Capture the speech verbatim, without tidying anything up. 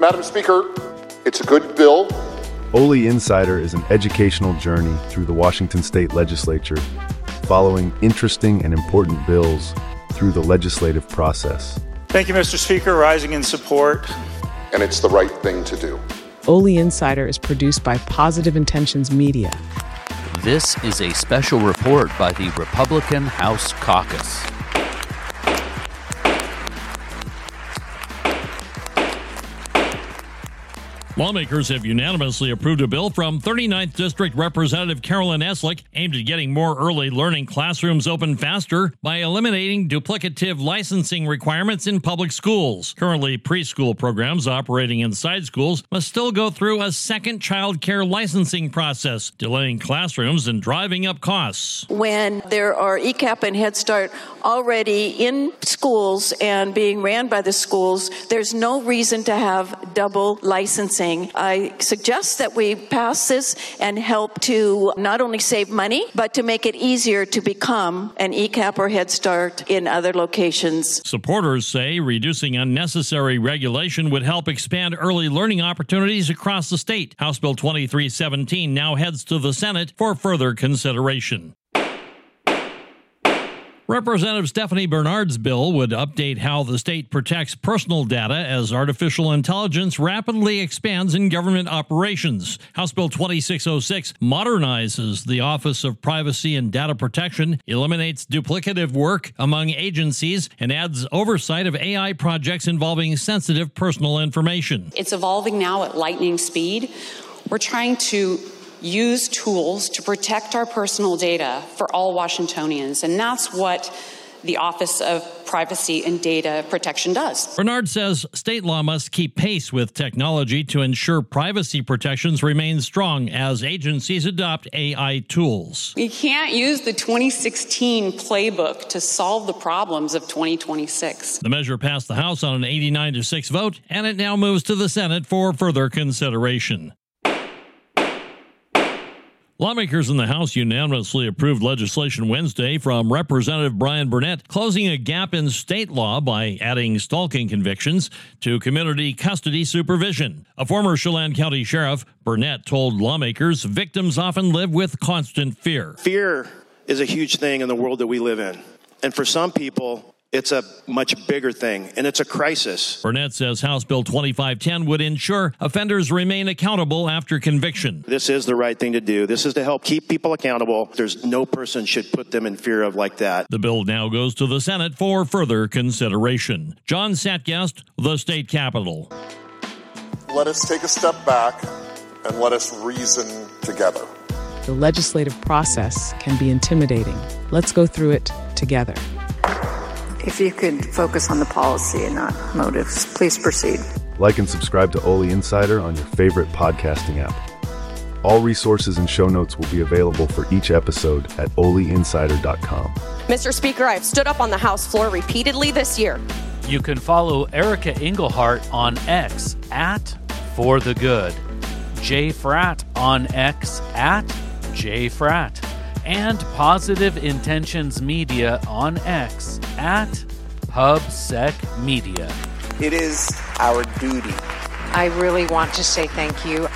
Madam Speaker, it's a good bill. Ole Insider is an educational journey through the Washington State Legislature, following interesting and important bills through the legislative process. Thank you, Mister Speaker. Rising in support. And it's the right thing to do. Ole Insider is produced by Positive Intentions Media. This is a special report by the Republican House Caucus. Lawmakers have unanimously approved a bill from thirty-ninth District Representative Carolyn Eslick aimed at getting more early learning classrooms open faster by eliminating duplicative licensing requirements in public schools. Currently, preschool programs operating inside schools must still go through a second child care licensing process, delaying classrooms and driving up costs. When there are E C A P and Head Start already in schools and being ran by the schools, there's no reason to have double licensing. I suggest that we pass this and help to not only save money, but to make it easier to become an E C A P or Head Start in other locations. Supporters say reducing unnecessary regulation would help expand early learning opportunities across the state. House Bill twenty-three seventeen now heads to the Senate for further consideration. Representative Stephanie Bernard's bill would update how the state protects personal data as artificial intelligence rapidly expands in government operations. House Bill twenty-six oh six modernizes the Office of Privacy and Data Protection, eliminates duplicative work among agencies, and adds oversight of A I projects involving sensitive personal information. It's evolving now at lightning speed. We're trying to use tools to protect our personal data for all Washingtonians, and that's what the Office of Privacy and Data Protection does. Bernard says state law must keep pace with technology to ensure privacy protections remain strong as agencies adopt A I tools. We can't use the twenty sixteen playbook to solve the problems of twenty twenty-six. The measure passed the House on an eighty-nine to six vote, and it now moves to the Senate for further consideration. Lawmakers in the House unanimously approved legislation Wednesday from Representative Brian Burnett closing a gap in state law by adding stalking convictions to community custody supervision. A former Chelan County sheriff, Burnett told lawmakers victims often live with constant fear. Fear is a huge thing in the world that we live in. And for some people, it's a much bigger thing, and it's a crisis. Burnett says House Bill twenty-five ten would ensure offenders remain accountable after conviction. This is the right thing to do. This is to help keep people accountable. There's no person should put them in fear of like that. The bill now goes to the Senate for further consideration. John Satgast, the state capitol. Let us take a step back and let us reason together. The legislative process can be intimidating. Let's go through it together. If you could focus on the policy and not motives, please proceed. Like and subscribe to Ole Insider on your favorite podcasting app. All resources and show notes will be available for each episode at ole insider dot com. Mister Speaker, I've stood up on the House floor repeatedly this year. You can follow Erica Engelhart on X at For The Good, Jay Fratt on X at Jay Fratt, and Positive Intentions Media on X at PubSec Media. It is our duty. I really want to say thank you.